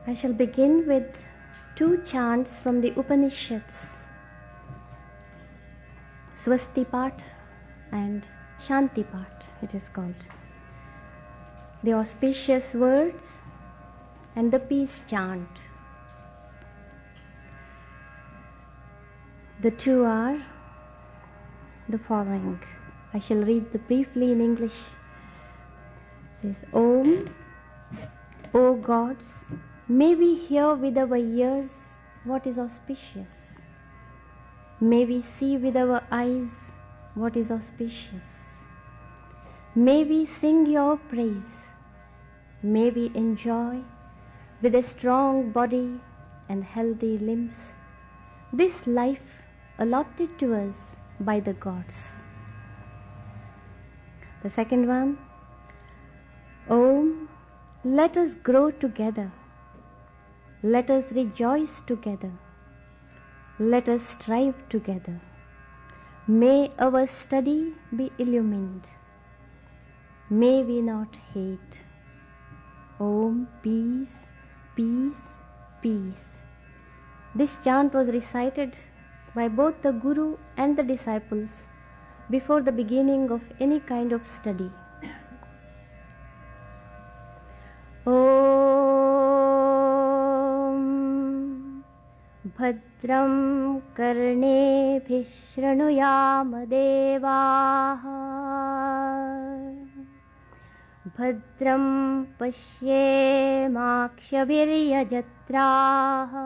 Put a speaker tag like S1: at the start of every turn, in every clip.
S1: I shall begin with two chants from the Upanishads, Swasti part and Shanti part, it is called. The auspicious words and the peace chant. The two are the following. I shall read briefly in English. It says, Om, O gods, may we hear with our ears what is auspicious. May we see with our eyes what is auspicious. May we sing your praise. May we enjoy with a strong body and healthy limbs this life allotted to us by the gods. The second one, Om, let us grow together. Let us rejoice together. Let us strive together. May our study be illumined. May we not hate. Om, peace, peace, peace. This chant was recited by both the Guru and the disciples before the beginning of any kind of study. Om Bhadram Karnebhi Shranuyama Devaha Bhadram Pashyemakshaviryajatraha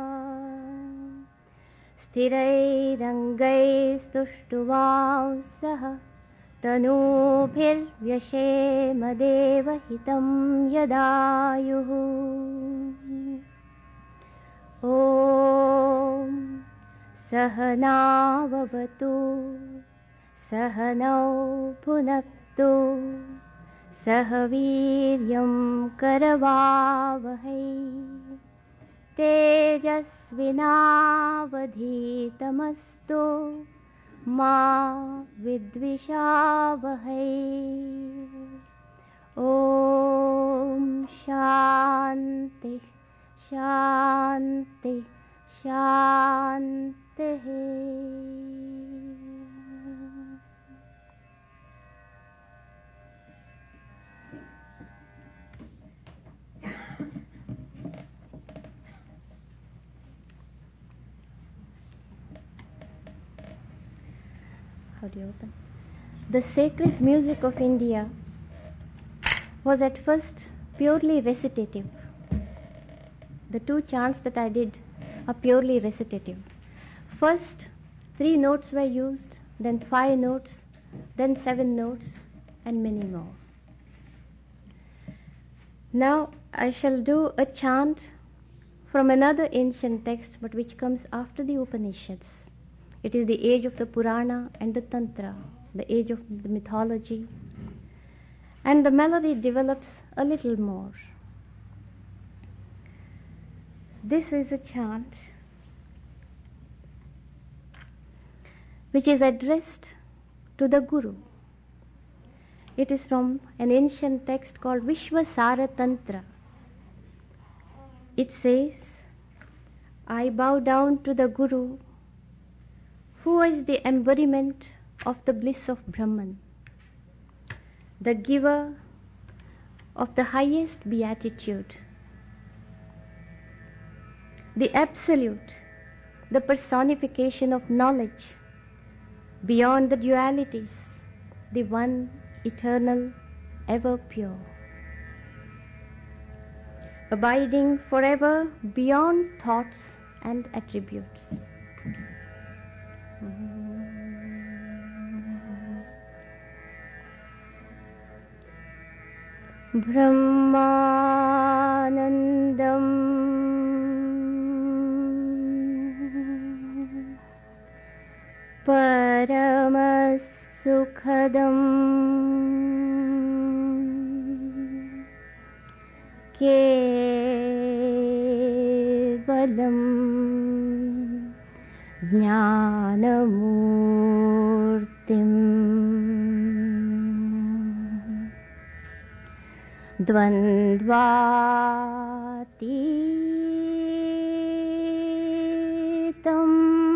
S1: Sthirairangaistушtuvamsah Tanubhirvyashema devahitam yadayuhu. Om Sahanavavatu Sahanau Bhunaktu Sahaviryam Karavavahai Tejasvinavadhitamastu Ma Vidvishavahai. Om Shanti Shanti Shanti. How do you open? The sacred music of India was at first purely recitative. The two chants that I did are purely recitative. First, 3 notes were used, then 5 notes, then 7 notes, and many more. Now I shall do a chant from another ancient text, but which comes after the Upanishads. It is the age of the Purana and the Tantra, the age of the mythology, and the melody develops a little more. This is a chant which is addressed to the Guru. It is from an ancient text called Vishwasara Tantra. It says, I bow down to the Guru, who is the embodiment of the bliss of Brahman, the giver of the highest beatitude, the absolute, the personification of knowledge, beyond the dualities, the one eternal, ever pure, abiding forever beyond thoughts and attributes. Brahmanandam Paramasukhadam Kevalam Jnanamurtim द्वन्द्वातीतं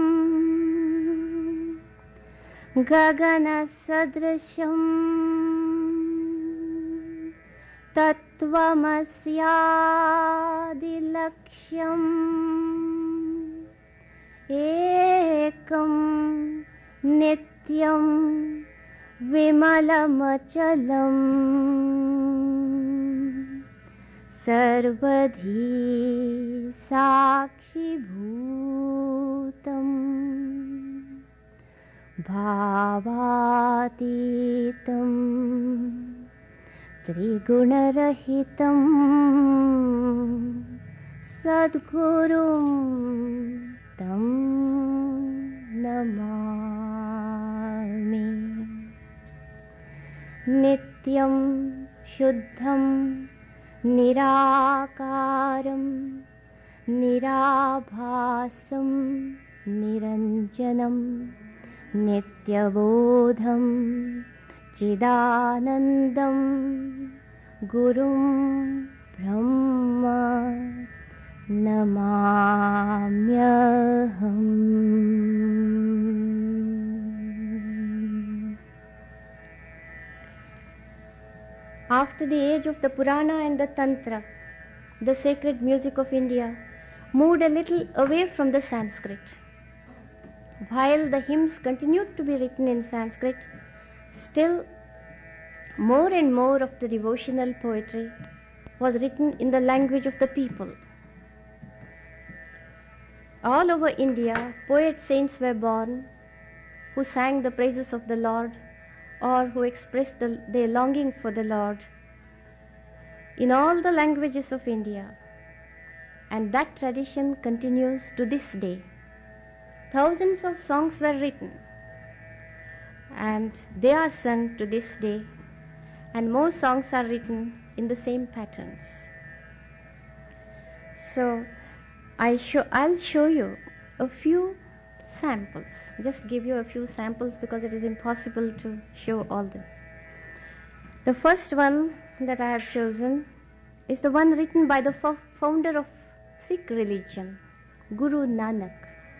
S1: गगनसदृशं तत्त्वमस्यादिलक्ष्यम् एकं नित्यं विमलमचलम् सर्वधी साक्षिभूतम् भावातीतं त्रिगुणरहितं सद्गुरुं तं नमामि। नित्यं शुद्धं निराकारं निराभासं निरञ्जनं नित्यबोधं चिदानन्दं गुरुं ब्रह्म नमाम्यहम्। After the age of the Purana and the Tantra, the sacred music of India moved a little away from the Sanskrit. While the hymns continued to be written in Sanskrit, still more and more of the devotional poetry was written in the language of the people. All over India, poet saints were born who sang the praises of the Lord or who expressed their longing for the Lord in all the languages of India. And that tradition continues to this day. Thousands of songs were written and they are sung to this day, and more songs are written in the same patterns. So I'll show you a few samples, just give you a few samples because it is impossible to show all this. The first one that I have chosen is the one written by the founder of Sikh religion, Guru Nanak.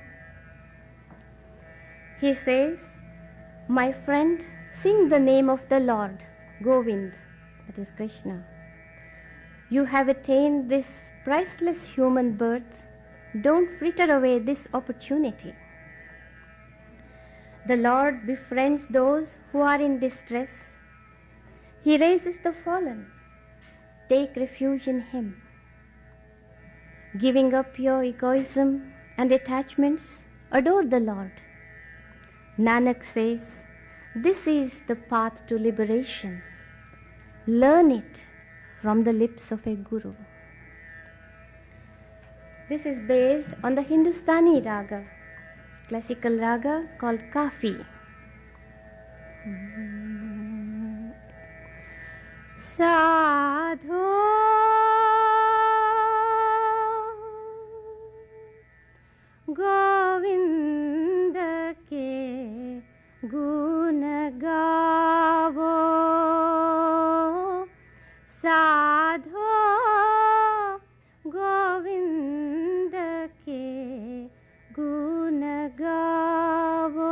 S1: He says, "My friend, sing the name of the Lord, Govind," that is Krishna. "You have attained this priceless human birth. Don't fritter away this opportunity. The Lord befriends those who are in distress. He raises the fallen. Take refuge in Him. Giving up your egoism and attachments, adore the Lord." Nanak says, this is the path to liberation. Learn it from the lips of a guru. This is based on the Hindustani raga, classical raga called Kafi. Sadhu Govinda ke gun gaavo, sadhu Govinda ke gun gaavo,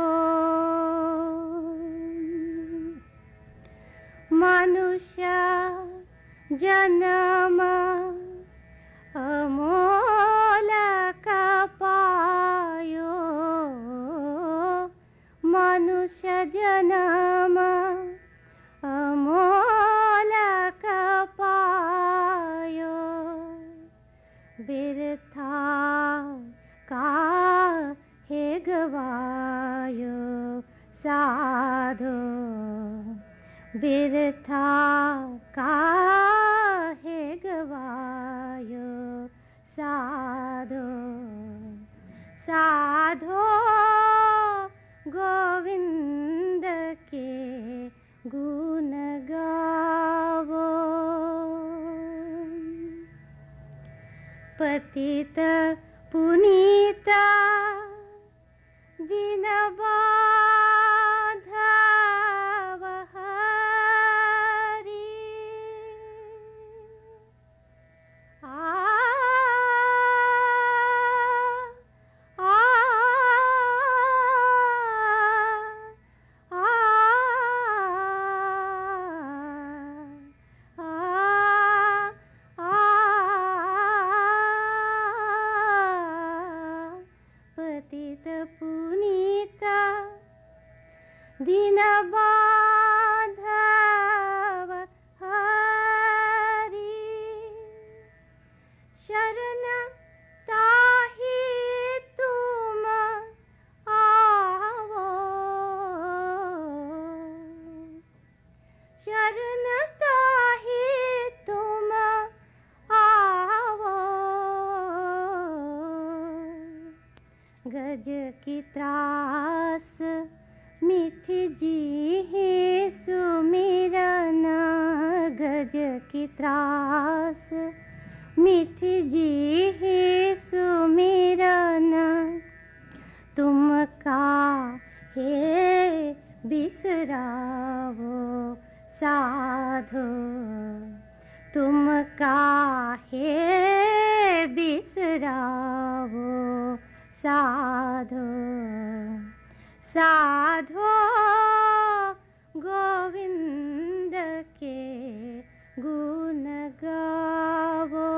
S1: manusya janama amolaka payo, manusya janama amolaka payo, birtha काहे गवायो साधो बिरथा काहे गवायो साधो साधो गोविंद के गुण गावो पतित पुनीता दीनबांधव हरि गज की त्रास मिठ जी है सुमिरन, गज की त्रास मिठ जी है सुमिरन, तुम काहे बिसरावो साधो, तुम काहे बिसरावो साधो, साधो गोविंद के गुण गावो,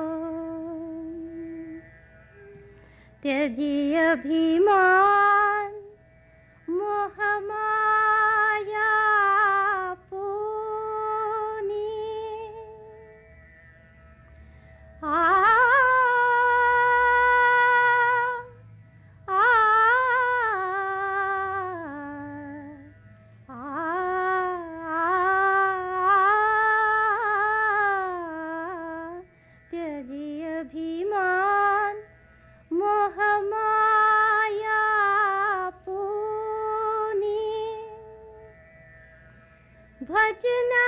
S1: त्यजी अभिमान मोह माया पूनी, त्यजी अभिमान मोह माया पूनी, भजना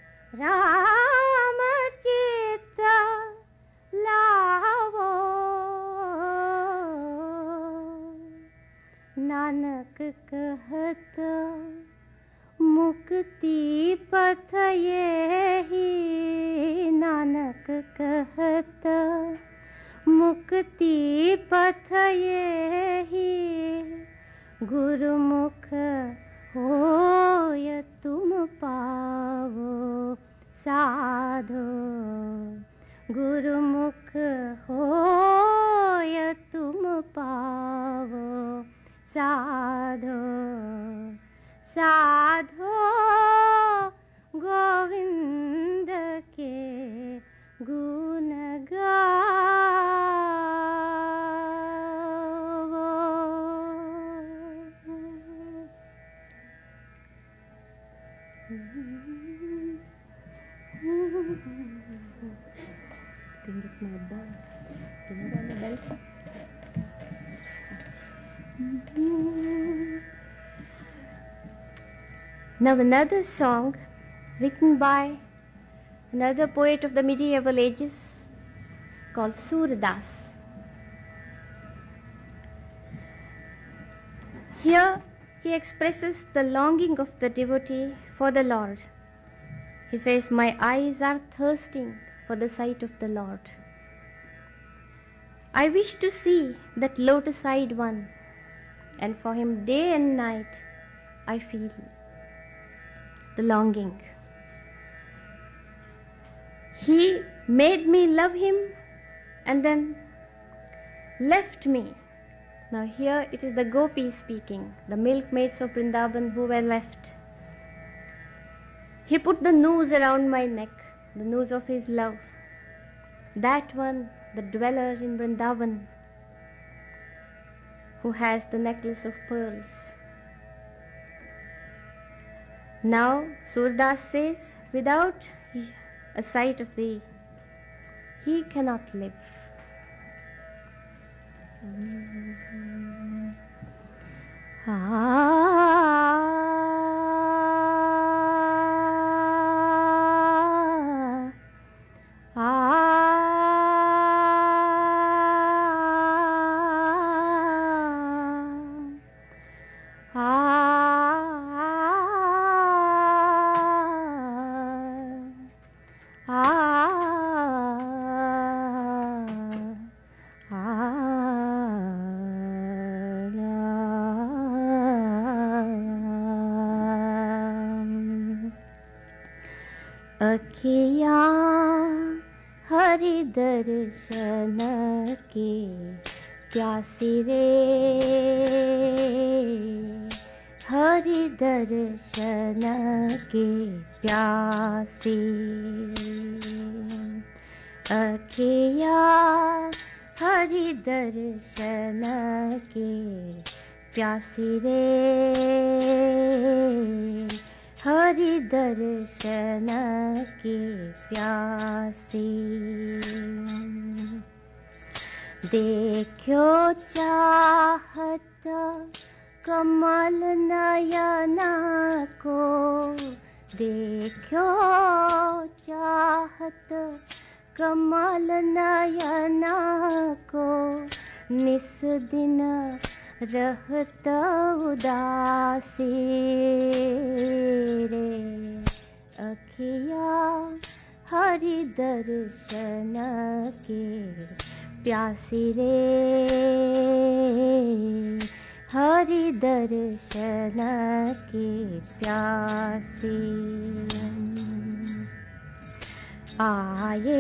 S1: राम चित्त लावो, नानक कहत मुक्ति पथ यही, नानक कहत मुक्ति पथ यही, गुरुमुख होय तुम पावो साधो, गुरुमुख होय तुम पावो साधो, साधो गोविंद के गुण गावो। Tunjuk my bells. Do you know the bells? Now another song written by another poet of the medieval ages called Surdas. Here he expresses the longing of the devotee for the Lord. He says, "My eyes are thirsting for the sight of the Lord. I wish to see that lotus-eyed one, and for him day and night I feel the longing. He made me love him and then left me." Now here it is the gopis speaking, the milkmaids of Vrindavan who were left. He put the noose around my neck, the noose of his love. That one, the dweller in Vrindavan, who has the necklace of pearls. Now Surdas says, without a sight of thee, he cannot live. अखियाँ हरि दर्शन के प्यासी रे, हरि दर्शन के प्यासी। अखियाँ हरि दर्शन के प्यासी रे, हरि दर्शन के प्यासी। देखो चाहत कमल नयना को, देखो चाहत कमल नयना को, निस दिन रहत उदासी रे। अखिया हरि दर्शन के प्यासी रे, हरि दर्शन के प्यासी। आए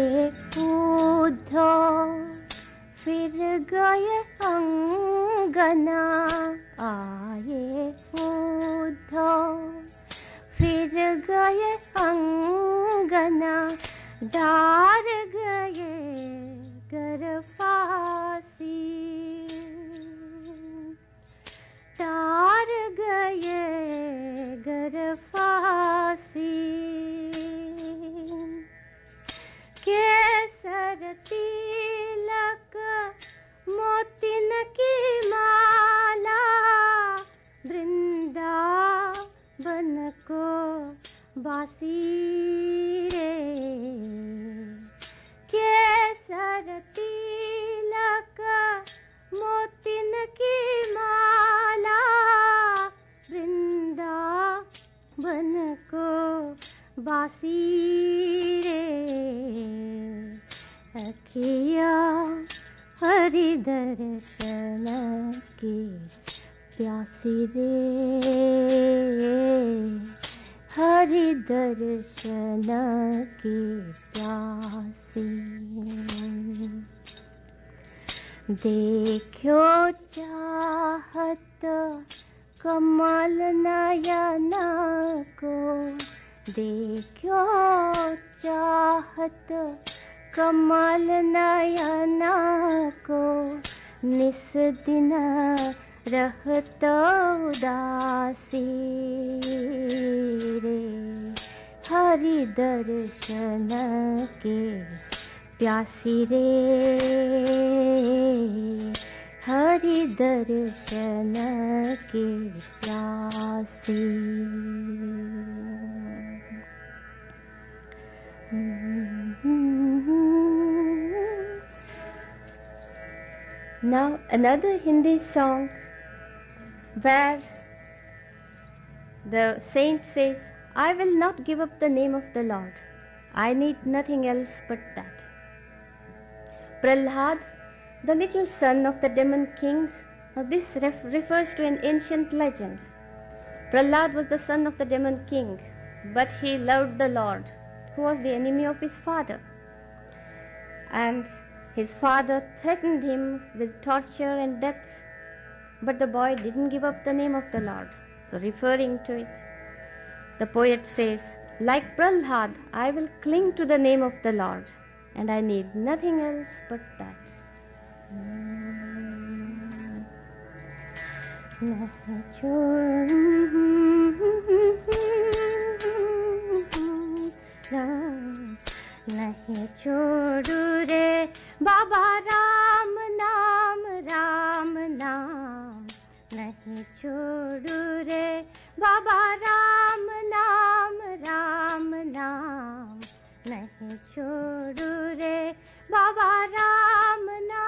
S1: उद्धव फिर गए अंगना, आए उद्धव फिर गए अंगना, डार गए घर फासी, डार गए घर फासी। केसर तिलक मोतिन की माला, वृंदावन को बासी रे। केसर तिलक मोतिन की माला, वृंदावन को बासी रे। अखिया हरि दर्शन की प्यासी रे, हरि दर्शन की प्यासी। देखो चाहत कमल नयना को, देखो चाहत कमल नयना को, निस दिन रहत उदासी रे। हरि दर्शन के प्यासी रे, हरि दर्शन के प्यासी। Now another Hindi song where the saint says, I will not give up the name of the Lord. I need nothing else but that. Prahlad, the little son of the demon king, now this refers to an ancient legend. Prahlad was the son of the demon king, but he loved the Lord, who was the enemy of his father. And his father threatened him with torture and death, but the boy didn't give up the name of the Lord. So referring to it, the poet says, like Prahlad, I will cling to the name of the Lord, and I need nothing else but that. नहीं छोड़ू रे बाबा राम नाम, राम नाम। नहीं छोड़ू रे बाबा राम नाम, राम नाम। नहीं छोड़ू रे बाबा राम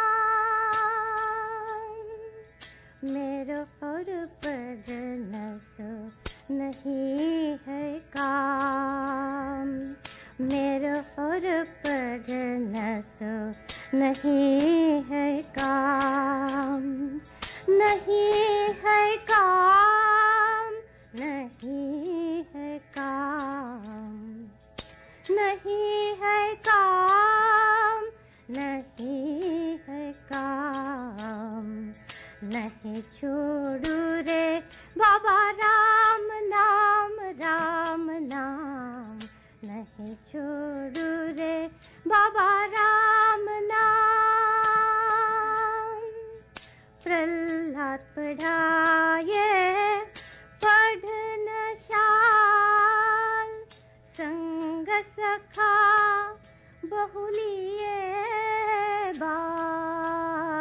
S1: नाम। मेरो और पर नसो नहीं है काम, मेरो और पर नसो नहीं है काम, नहीं है काम, नहीं है काम, नहीं है काम, नहीं है काम। नहीं छोड़ू रे बाबा राम नाम, राम नाम। नहीं छोड़ू रे बाबा राम नाम। प्रहलाद पढ़ाए पढ़न शाल, संग सखा बहुलिए बाल।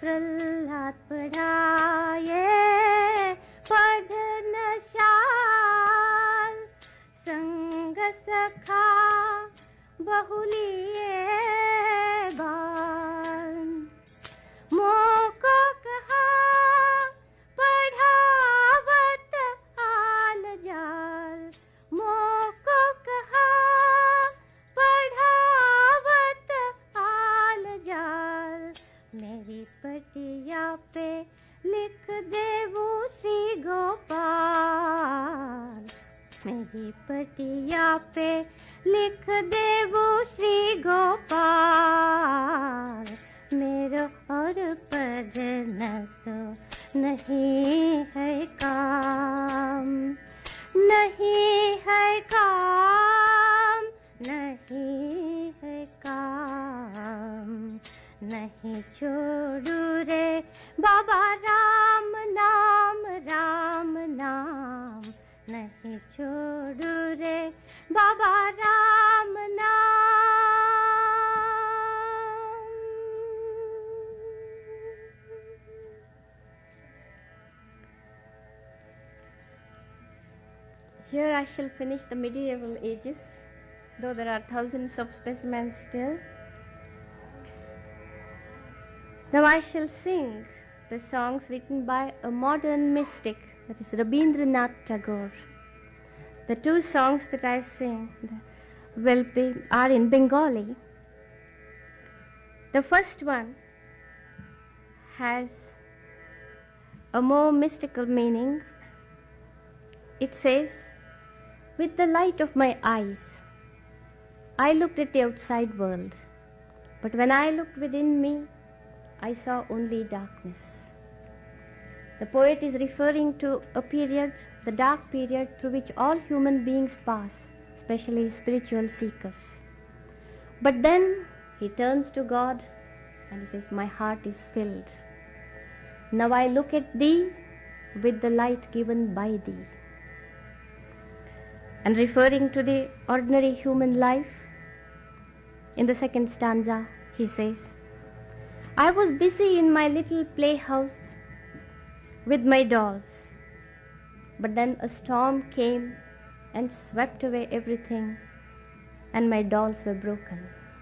S1: प्रहलाद पढ़ाए पद नशाल संग सखा बहुलिए बाल मोको कहा पढ़ावत आल जाल मोको कहा पढ़ावत आल जाल मेरी पटिया पे लिख दे वो श्री गोपाल मेरी पटिया पे लिख दे वो श्री गोपाल मेरो और पद नसो नहीं है काम नहीं है काम नहीं है काम नहीं छोड़ू रे बाबा राम नाम राम नाम नहीं छोड़ू रे बाबा राम नाम। Here I shall finish the medieval ages, though there are thousands of specimens still. Now I shall sing the songs written by a modern mystic, that is Rabindranath Tagore. The two songs that I sing are in Bengali. The first one has a more mystical meaning. It says, with the light of my eyes, I looked at the outside world, but when I looked within me, I saw only darkness. The poet is referring to a period, the dark period through which all human beings pass, especially spiritual seekers. But then he turns to God and he says, my heart is filled. Now I look at thee with the light given by thee. And referring to the ordinary human life, in the second stanza, he says, I was busy in my little playhouse with my dolls, but then a storm came and swept away everything, and my dolls were broken.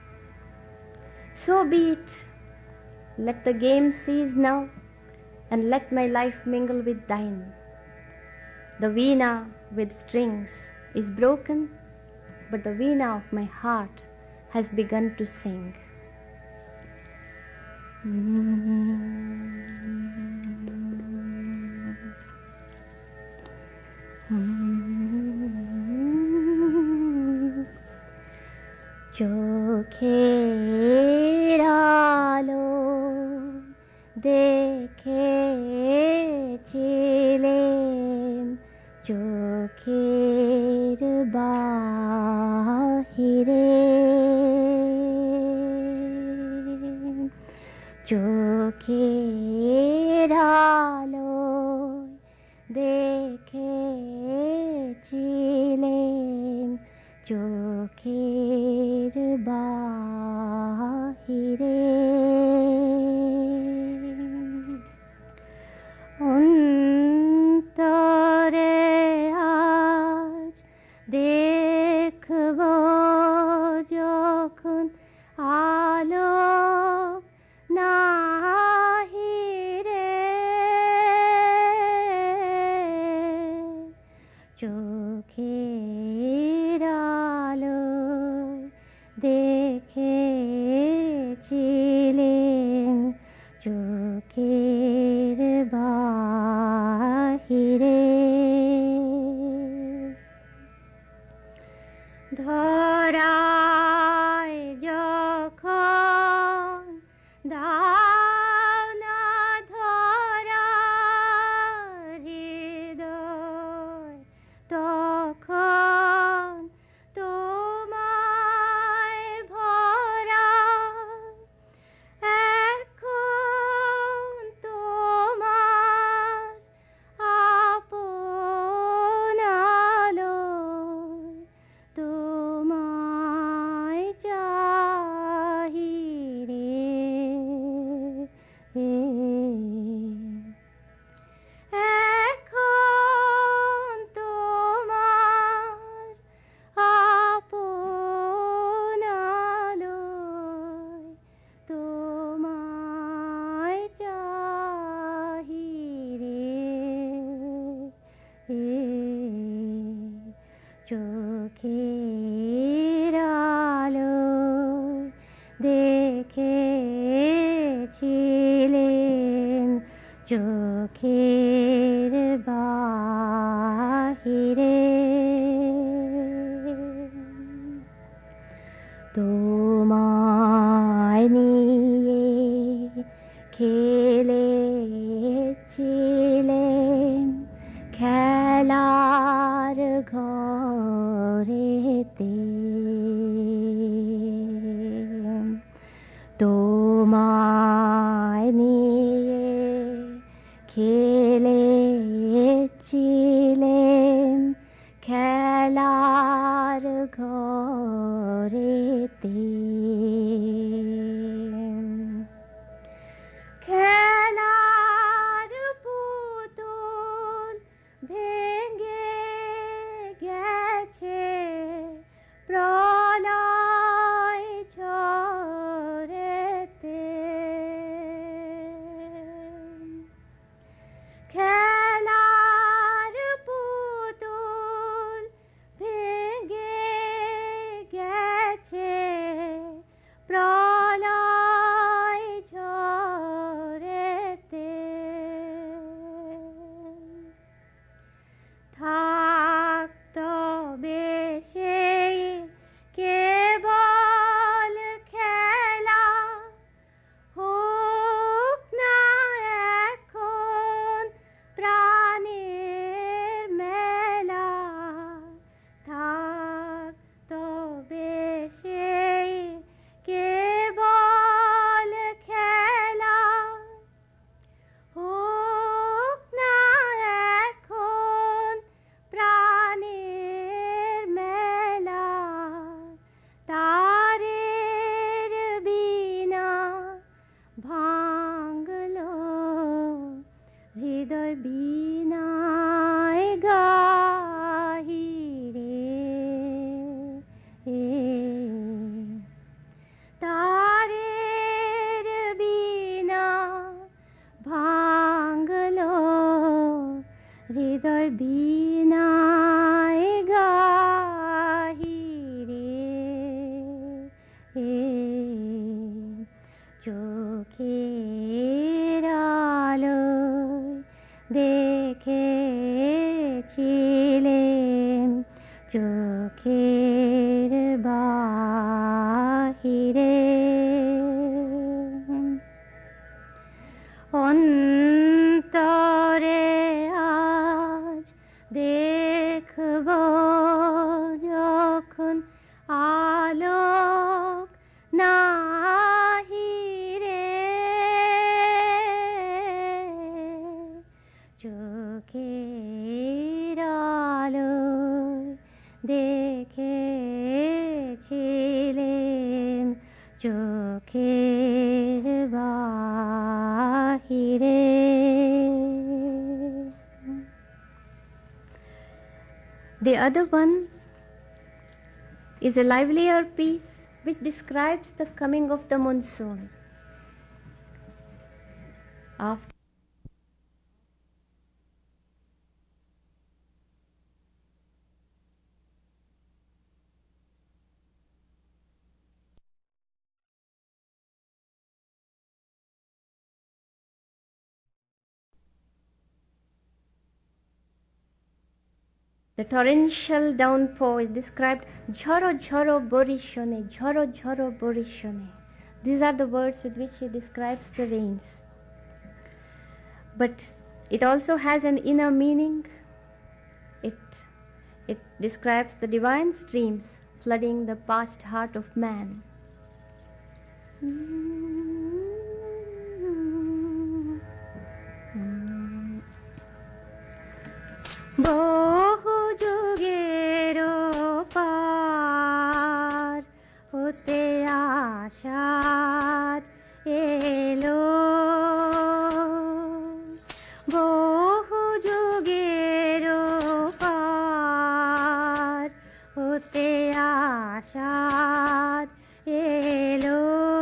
S1: So be it. Let the game cease now, and let my life mingle with thine. The veena with strings is broken, but the veena of my heart has begun to sing. চোখের আলো দেখেছিলেন চোখের বাহিরে চোখের আলো দেখেছিলেন চোখের বাহিরে অন্তরে আজ দেখব যখন আলো নাহি রে চোখের আলো দেখেছিলেন চোখের বাহিরে ধরায় যখন চোখের বাহিরে তোমায় নিয়ে খেলেছিলেন খেলার ঘরেতে তোমায় নিয়ে খেলেছিলেন খেলার ঘরেতে খেলার পুতুল ভেঙে গেছে প্রলয় ঝড়েতে খেলার পুতুল ভেঙে গেছে প্রলয় ঝড়েতে থাকতো বেশে কেবল খেলা হোক না এখন প্রাণের মেলা থাকতো বেশে কেবল খেলা হোক না এখন প্রাণের মেলা তারের বিনা ভাঙলো হৃদয় বিনায় গাহিরে তারের বিনা ভাঙলো হৃদয় বিনায় গাহিরে চোখের আলোয় দেখেছিলেন চোখের বাহিরে অন্তরে আজ দেখব যখন আলোক নাহিরে চোখের আলোয় দেখেছিলেন চোখের বাহিরে The other one is a livelier piece which describes the coming of the monsoon. After the torrential downpour is described jhoro jhoro borishone, jhoro jhoro borishone. These are the words with which he describes the rains. But it also has an inner meaning. It describes the divine streams flooding the parched heart of man. বহু যুগের পার হতে আশার এলো বহু যুগের পার হতে আশার এলো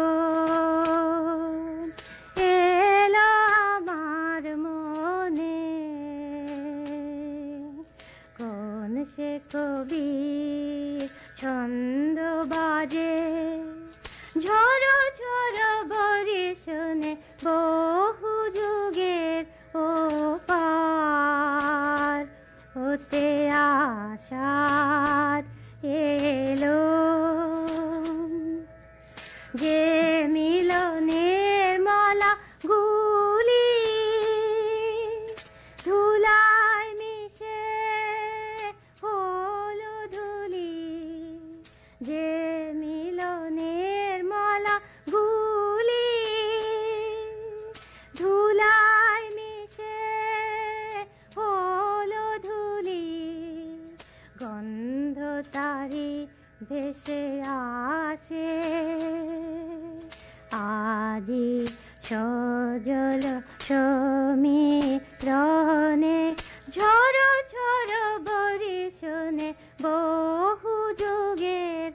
S1: আমার মনে কোন সে কবি ছন্দ বাজে ঝড়ো ঝড়ো বরিশনে বহু যুগের যে মিলনের মালা গুলি ধুলায় মিশে হলো ধুলি, যে মিলনের মালা গুলি ধুলায় মিশে হলো ধুলি, গন্ধ তারি ভেসে আসে আজি সজল সমীরণে, ঝড়ো ঝড়ো বরিশনে বহু যুগের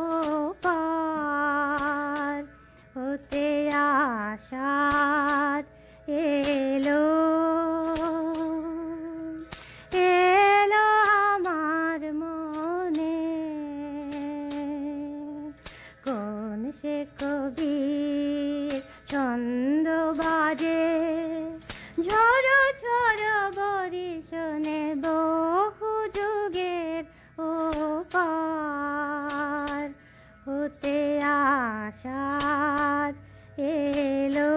S1: ওপার হতে আশার এলো এলো আমার মনে, কোন সে কবির ছন্দ বাজে, ঝড়ো ঝড়ো বরিশনে বহু যুগের ওপার হতে আশার এলো।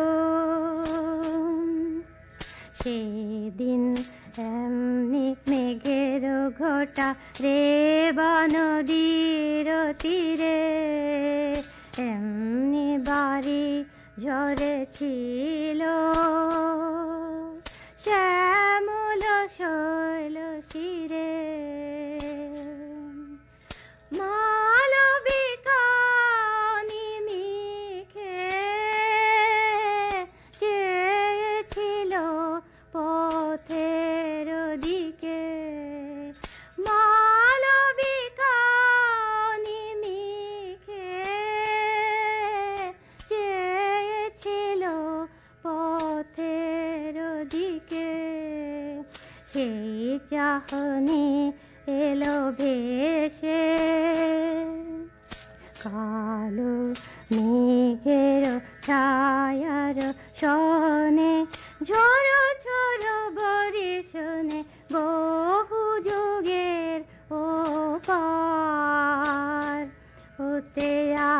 S1: সেদিন এমনি মেঘের ঘটা রেবা নদীর তীরে, এমনি বাড়ি ঝরেছিল শ্যামল শৈল শিরে, মালবিকা নিমিখে চেয়েছিল পথের দিকে, মালবিকা নিমিখে চেয়েছিল পথের দিকে, সেই চাহনি এলো ভেসে কালো মেঘের ছায়ার সনে, ঝড়ো ঝড়ো বরিশনে বহু যুগের ওপার হতে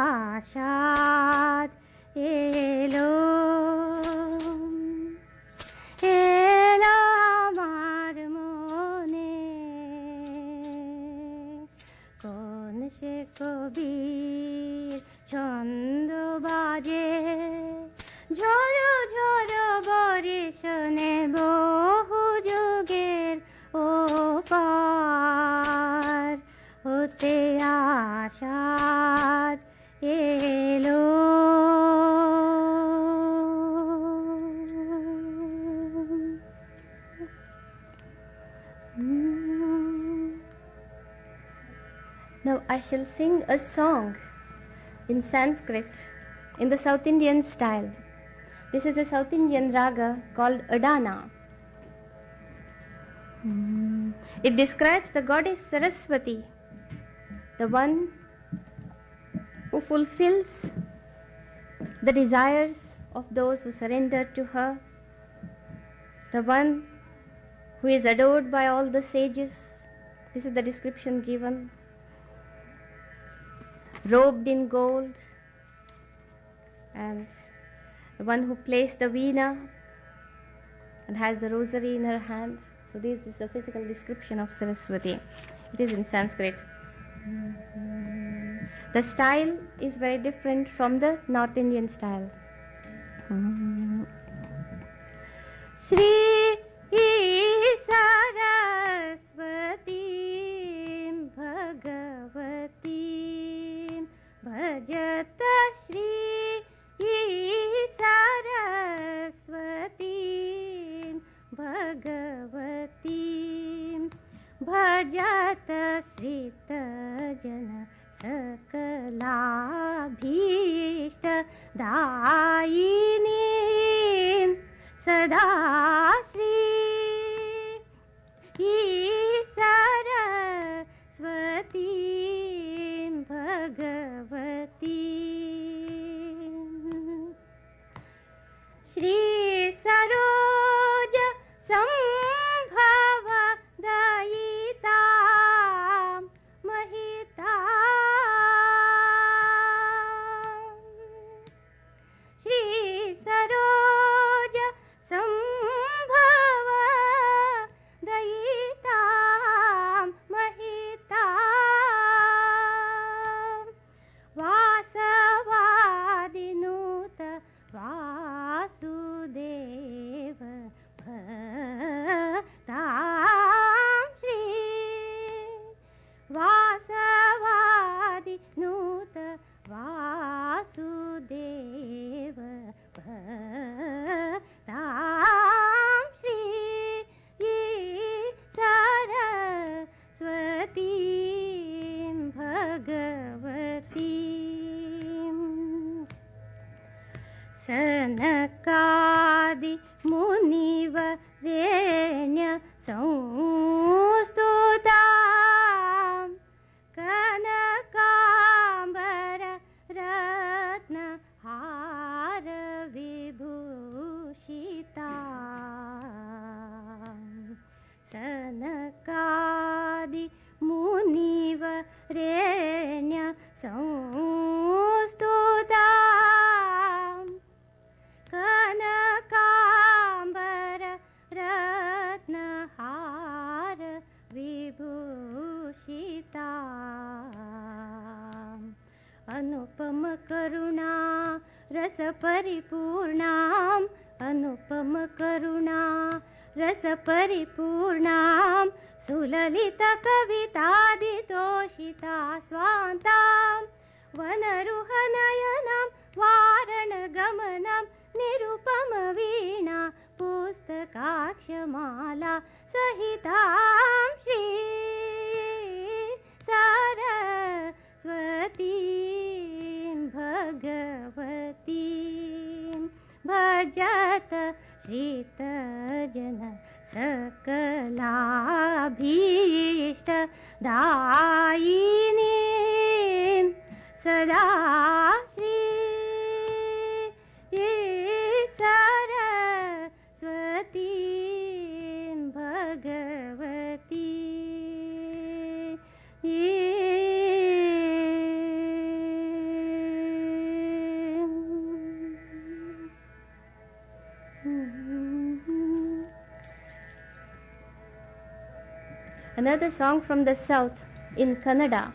S1: আশার এলো এলো আমার মনে, কোন সে কবির ছন্দ বাজে, ঝড়ো ঝড়ো বরিশনে বহু যুগের ওপার হতে আশার এলো। Now I shall sing a song in Sanskrit in the South Indian style. This is a South Indian raga called Adana. It describes the goddess Saraswati, the one who fulfills the desires of those who surrender to her, the one who is adored by all the sages. This is the description given. Robed in gold, and the one who plays the veena and has the rosary in her hand. So this is the physical description of Saraswati. It is in Sanskrit. The style is very different from the North Indian style. Shri Saraswati Bhagavati भजत श्री सरस्वती भगवती भजत श्रित जन सकलाभीष्ट दायिनी सदा श्री सरस्वती भगवती श्री सरोज संभव दयिता महिता सनकादि मुनिवरेण्य संस्तुतां कनकाम्बर रत्नहार विभूषितां सनकादि मुनिवरेण्य संस्तुतां कनकाम्बर रत्नहार विभूषिताम् अनुपम करुणा रस परिपूर्णाम् अनुपम करुणा रस परिपूर्णां सुललित कवितादितोषिता स्वान्तां वनरुहनयनं वारणगमनं निरुपम वीणा पुस्तकाक्षमाला सहितां श्री सरस्वतीं भगवतीं भजत श्रितजन सकलाभीष्ट दायिनीं सदा श्री सरस्वतीं Bhagwati Another song from the south in Kannada.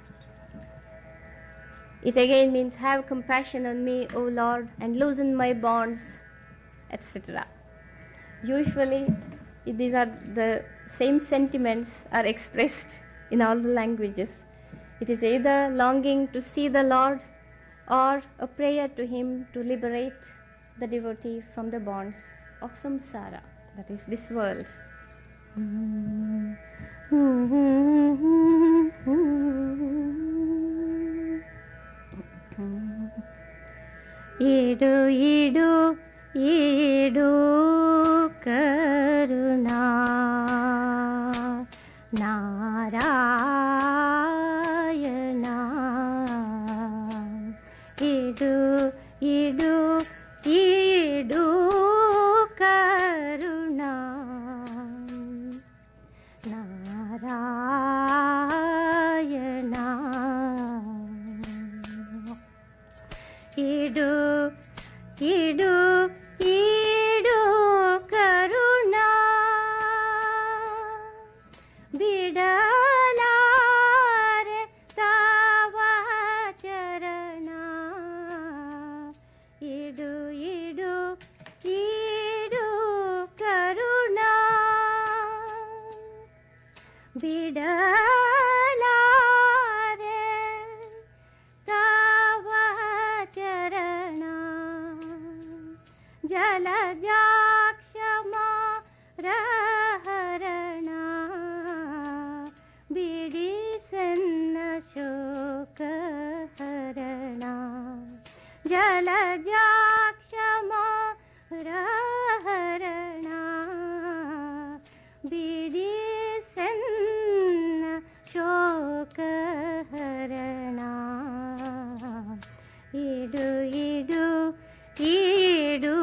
S1: It again means, have compassion on me, O Lord, and loosen my bonds, etc. Usually these are the same sentiments are expressed in all the languages. It is either longing to see the Lord or a prayer to Him to liberate the devotee from the bonds of samsara, that is this world. Idu idu idu karuna narayana idu idu idu karuna narayana idu idu idu karuna bidalare tava charana idu idu idu karuna bidalare tava charana जलजाक्षमा रहरणा बिडिसन्न शोकहरणा जलजाक्षमा रहरणा बिडिसन्न शोकहरणा इडु इडु इडु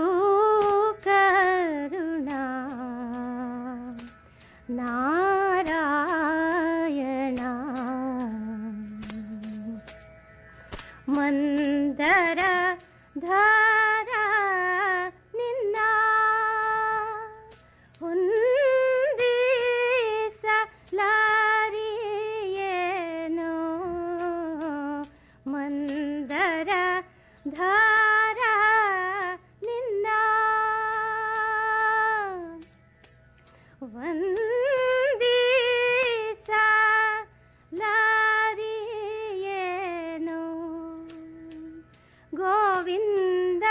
S1: करुणा नारायणा मंदर धारा निन्ना हुंदिसलारियेनो मंदर धारा निन्ना ವಂದಿಸಲಾರಿಯೇನೋ Govinda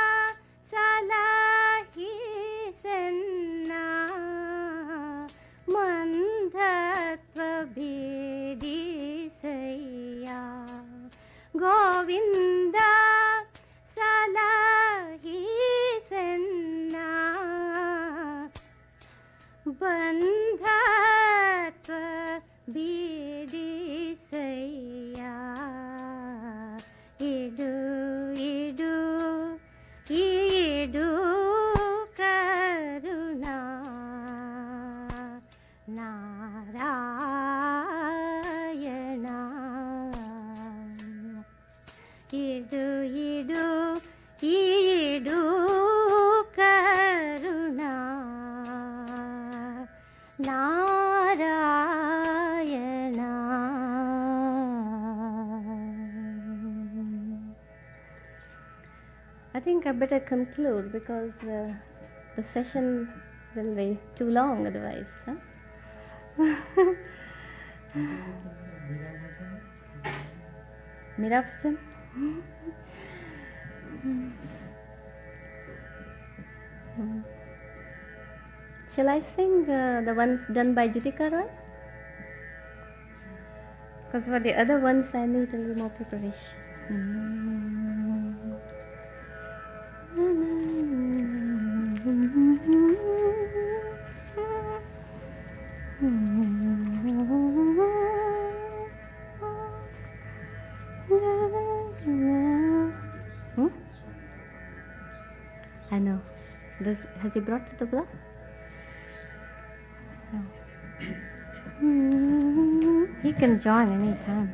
S1: ಸಲಹಿಸನ್ನ ಮಂದತ್ವ ಭೇದಿಸಯ್ಯ Govinda ಸಲಹಿಸನ್ನ Narayana. I think I better conclude because the session will be too long otherwise. Huh? Mirabjan? Shall I sing the ones done by Jutika Roy? Because for the other ones I need a little more preparation. I know. Has he brought the tabla? No. He can join any time.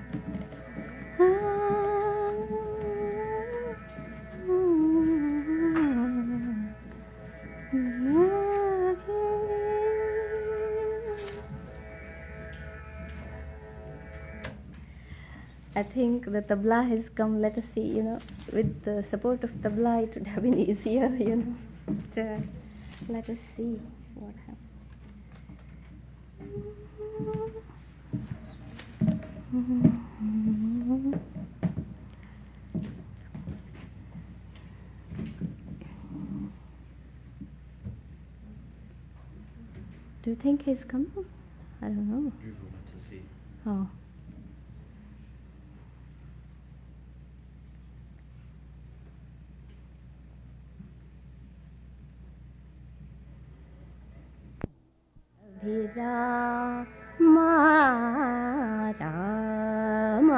S1: I think the tabla has come. Let us see, with the support of tabla, it would have been easier, But, let us see what happens. Do you think he's coming? I don't know.
S2: You want to see.
S1: Oh. Rama, Rama,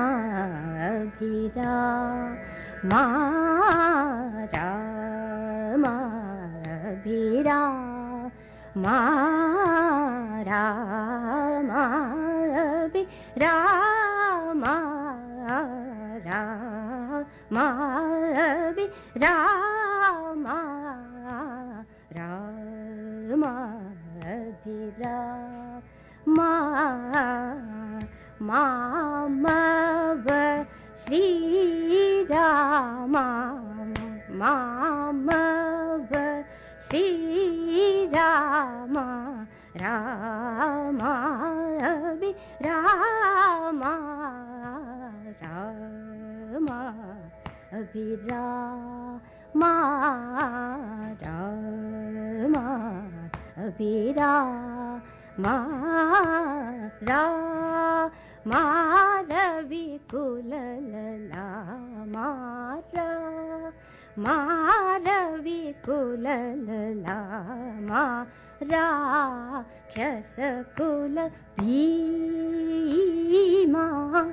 S1: Rama, Rama, Rama, Rama, Rama, Rama, Rama, Rama, Mama Sri Rama, Mama Sri Rama, Rama Rama, Rama Abhirama, Rama Abhirama, Rama Ravi Kulala, Rama Ravi Kulala, Rakshasa Kula Bhima,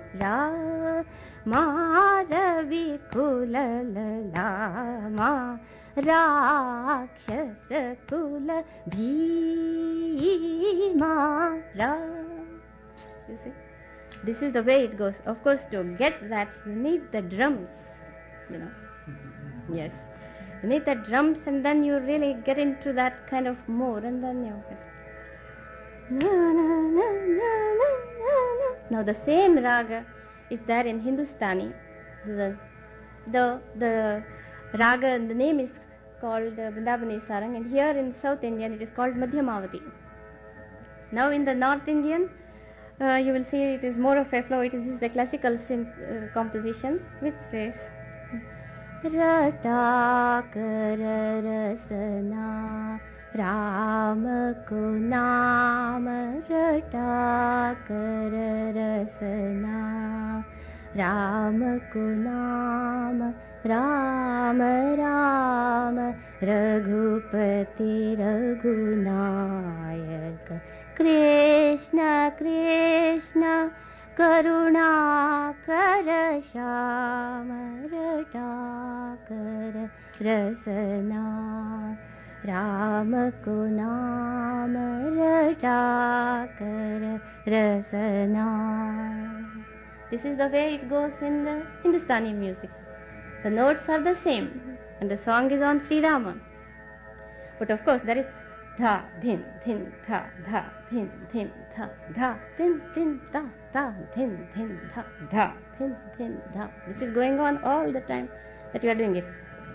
S1: Rama Ravi Kulala, Rakshasa Kula Bhima. You see, this is the way it goes. Of course, to get that, you need the drums, Yes, you need the drums, and then you really get into that kind of mode, and then you get. Now the same raga is there in Hindustani. The raga, the name is called Vrindavani Sarang, and here in South Indian it is called Madhyamavati. Now in the North Indian, you will see it is more of a flow. It is the classical composition, which says Rata kara rasana Rama ko nama, Rata kara rasana Rama ko nama, Rama Rama Raghupati Raghunayaka, Krishna Krishna Karuna Kara Shama, Rata Kara Rasana Rama ko nama, Rata Kara Rasana. This is the way it goes in the Hindustani music. The notes are the same and the song is on Sri Rama. But of course there is tha, din, tha, dha, din, tha, dha, din, tha, tha, din, tha, dha, din, tha. This is going on all the time that you are doing it.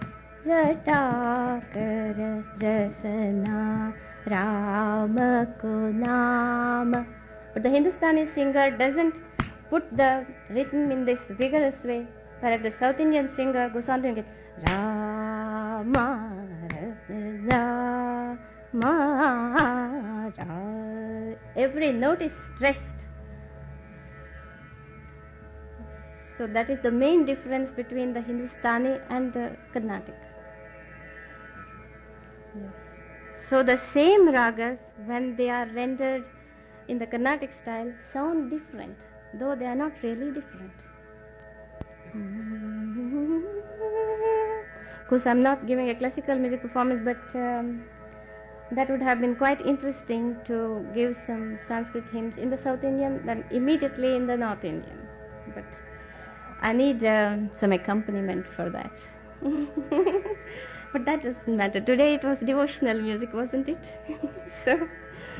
S1: Jatakar jasana Rama ko naam. But the Hindustani singer doesn't put the rhythm in this vigorous way, whereas the South Indian singer goes on doing it. Rama, Rama, every note is stressed. So that is the main difference between the Hindustani and the Carnatic. Yes. So the same ragas, when they are rendered in the Carnatic style, sound different, though they are not really different. Of course, I'm not giving a classical music performance, but that would have been quite interesting to give some Sanskrit hymns in the South Indian, then immediately in the North Indian. But I need some accompaniment for that. But that doesn't matter. Today it was devotional music, wasn't it? So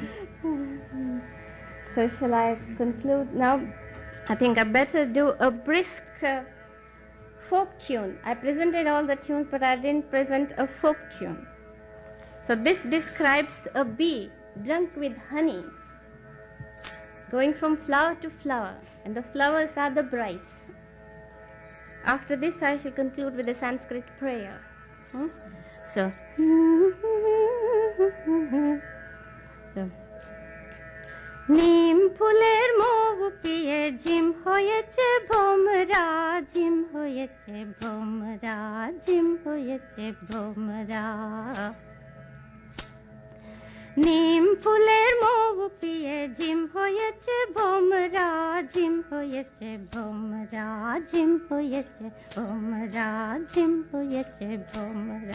S1: shall I conclude now? I think I better do a brisk folk tune. I presented all the tunes, but I didn't present a folk tune. So this describes a bee drunk with honey, going from flower to flower, and the flowers are the brides. After this, I shall conclude with a Sanskrit prayer. So নিম ফুলের মৌ পিয়ে gym হয়েছে ভোমরা, gym হয়েছে ভোমরা, gym হয়েছে ভোমরা। নিম ফুলের মৌ পিয়ে gym হয়েছে ভোমরা, জিম হয়েছে ভোমরা, জিম হয়েছে ভোমরা, জিম হয়েছে ভোমরা।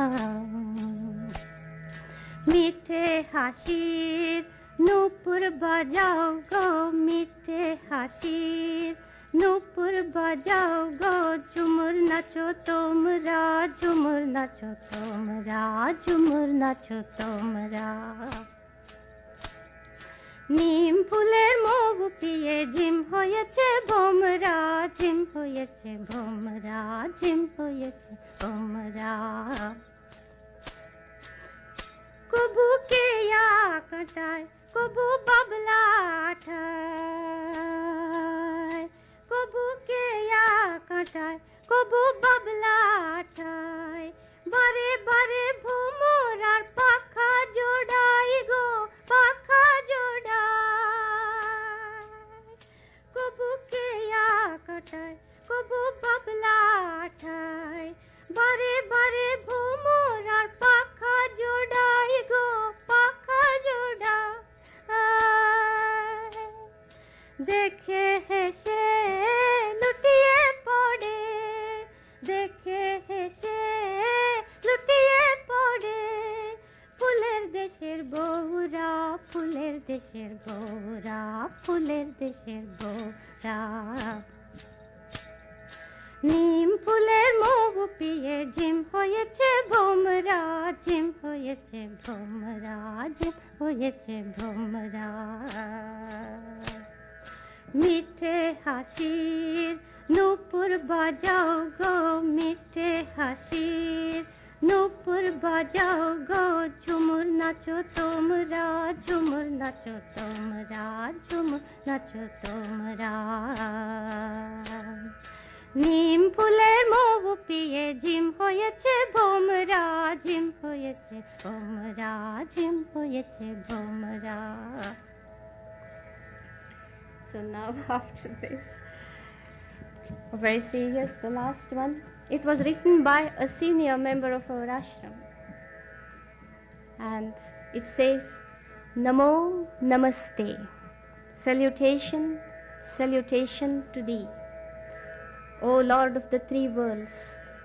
S1: মিঠে হাসির নূপুর বাজাও গো, মিঠে হাসির নূপুর বাজাও গো, ঝুমুর নাচো তোমরা, ঝুমুর নাচো তোমরা, ঝুমুর নাচো তোমরা। নিম ফুলের মৌ পিয়ে জিম হয়েছে ভোমরা, জিম হয়েছে ভোমরা, জিম হয়েছে ভোমরা। কবু কেয়া কাটায়, কবু বাবলা ঠায়, কবু কেয়া কাটায়, কবু বাবলা ঠায়। বারে বারে ভোমর আর পাখা জোড়াই গো, পাখা জোড়ায়। কবু কেয়া কাটায়, কবু বাবলা ঠায়। বারে বারে ভোমর আর পাখা জোড়াই গো, পাখা জোড়ায়। দেখে হেসে লুটিয়ে পড়ে, দেখে হেসে লুটিয়ে পড়ে। ফুলের দেশের বউরা, ফুলের দেশের বউরা, ফুলের দেশের বউরা। নিম ফুলের মৌ পিয়ে জিম হয়েছে ভোমরা, জিম হয়েছে ভোমরা, জিম হয়েছে ভোমরা। মিঠে হাসির নূপুর বাজাও গো, মিঠে হাসির নূপুর বাজাও গো, ঝুমুর নাচো তোমরা, ঝুমুর নাচো তোমরা, ঝুমুর নাচো তোমরা। নিম ফুলের মৌ পিয়ে জিম হয়েছে ভোমরা, জিম হয়েছে ভোমরা, জিম হয়েছে ভোমরা। So now after this, very serious, the last one. It was written by a senior member of our ashram, and it says, Namo Namaste, salutation, salutation to thee, O Lord of the three worlds,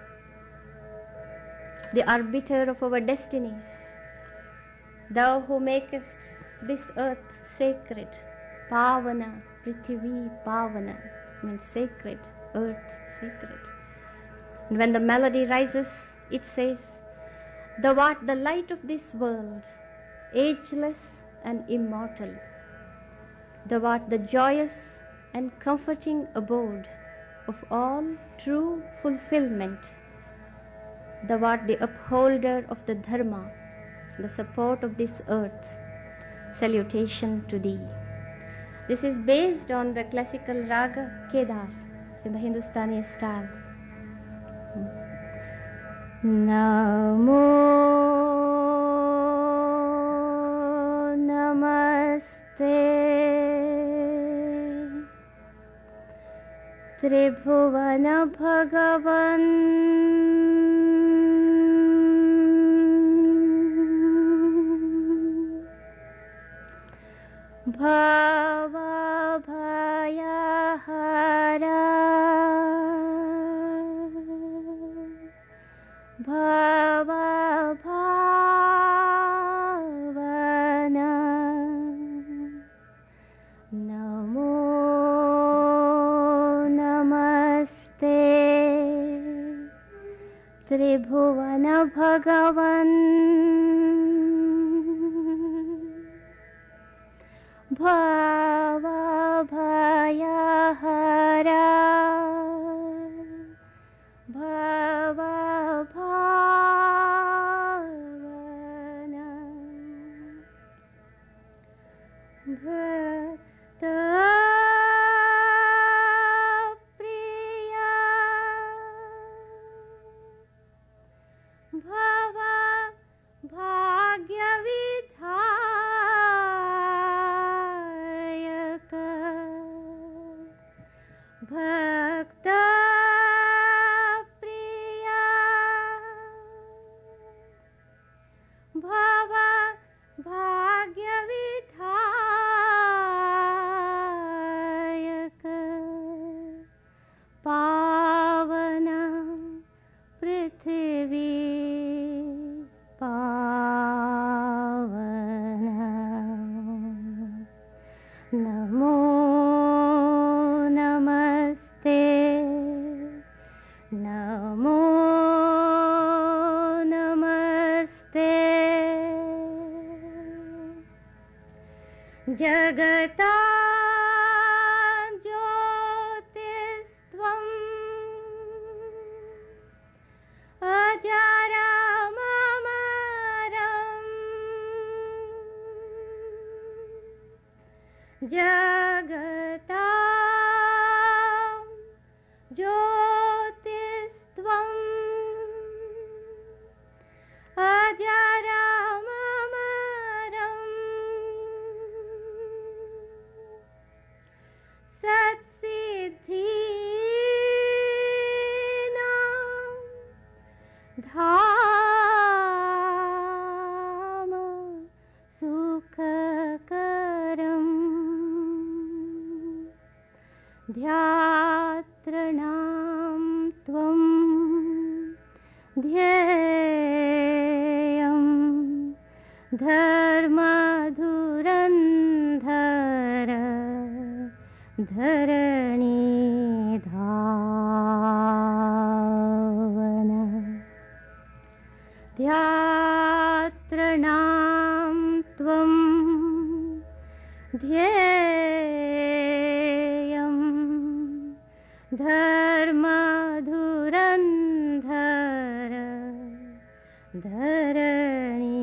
S1: the arbiter of our destinies, thou who makest this earth sacred, Pavana, Prithvi Pavana, means sacred, earth sacred. And when the melody rises, it says, Thou art the light of this world, ageless and immortal. Thou art the joyous and comforting abode of all true fulfillment. Thou art the upholder of the Dharma, the support of this earth. Salutation to thee. This is based on the classical raga Kedar, in the Hindustani style. Namo Namaste Tribhuvana Bhagavan Bhava Bhayahara Bhava Bhavana Namo Namaste Tribhuvana Bhagavan Bhava Bhayahara Bhava Bhavana Bhakta Priya Bhava Bhagya Vidhayaka Bhakta Priya Bhava Bhagya Vidhayaka Pavana Prithvi Pavana Namo Namaste Namo Namaste Jagata Jyotishtvam Ajaramamaram Jagata Jyotishtvam Ajaramamaram Satsiddhinam Dhama Sukhakaram Dhyatranam Tvam Dhyayam Dharmadhurandhara Dharani Dhavana Dhyatranam Tvam Dhyayam Dharmadhurandhara Dharani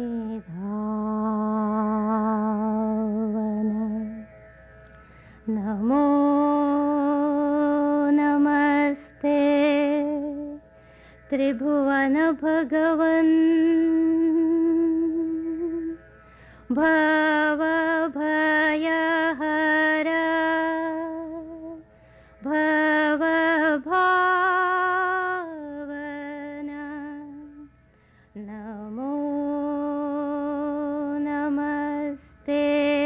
S1: Dhavana Namo Namaste Tribhuvana Bhagavan Bhava Bhayahara Bhava Bhavana Namo Namaste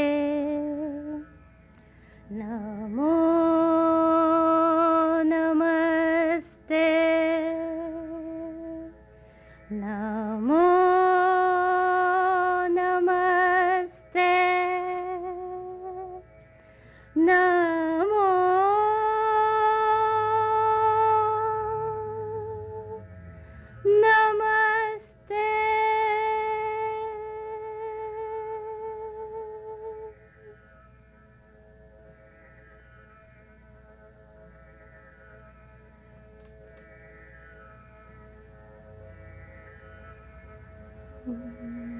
S1: Namo Namaste Namo Namaste Namo Namaste Om.